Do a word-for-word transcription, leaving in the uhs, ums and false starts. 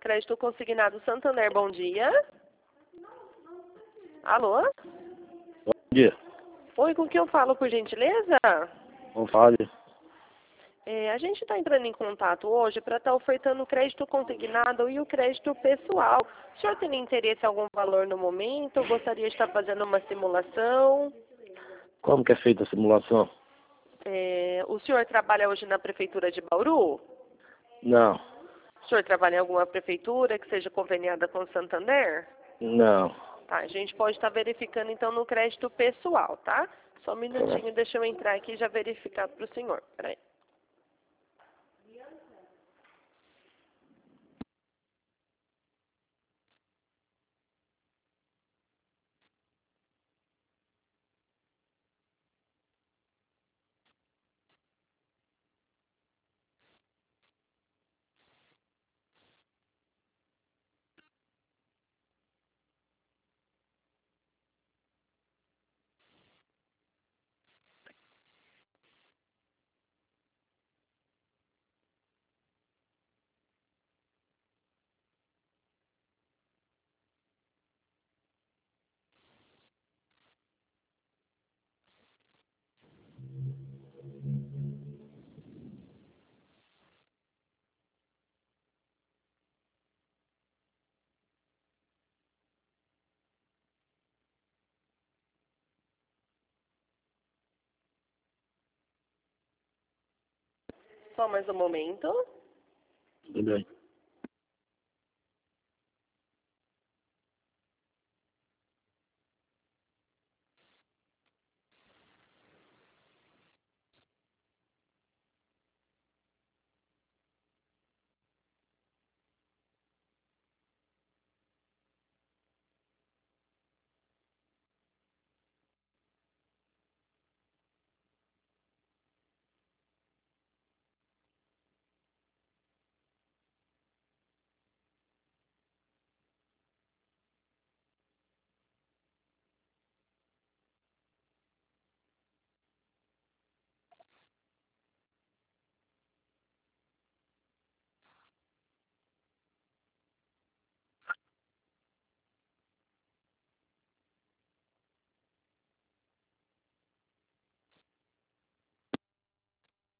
Crédito Consignado Santander, bom dia. Alô? Bom dia. Oi, com quem eu falo, por gentileza? Não fale. É, a gente está entrando em contato hoje para estar ofertando o crédito consignado e o crédito pessoal. O senhor tem interesse em algum valor no momento? Gostaria de estar fazendo uma simulação? Como que é feita a simulação? É, o senhor trabalha hoje na Prefeitura de Bauru? Não. O senhor trabalha em alguma prefeitura que seja conveniada com o Santander? Não. Tá, a gente pode estar verificando então no crédito pessoal, tá? Só um minutinho, deixa eu entrar aqui e já verificar para o senhor. Peraí. Só mais um momento. Tudo bem.